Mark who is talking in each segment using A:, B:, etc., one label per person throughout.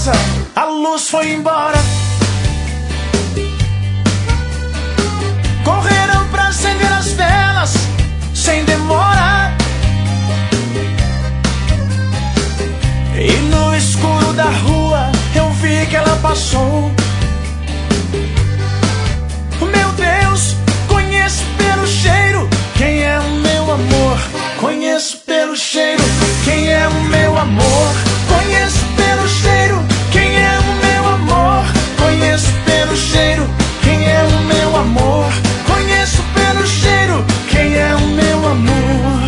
A: casa, a luz foi embora. Correram pra acender as velas sem demora. E no escuro da rua eu vi que ela passou. Meu Deus, conheço pelo cheiro quem é o meu amor. Conheço pelo cheiro quem é o meu amor. Conheço pelo cheiro quem é o meu amor. Conheço pelo cheiro quem é o meu amor. Conheço pelo cheiro quem é o meu amor.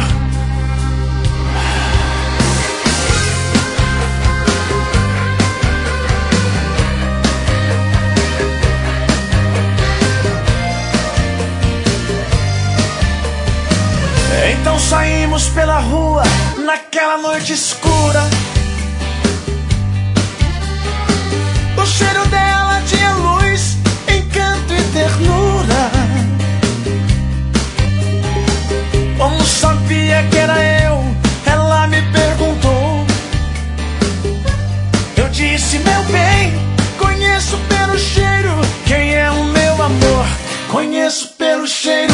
A: Então saímos pela rua naquela noite escura. O cheiro dela tinha luz, encanto e ternura. Como sabia que era eu, ela me perguntou. Eu disse, meu bem, conheço pelo cheiro quem é o meu amor. Conheço pelo cheiro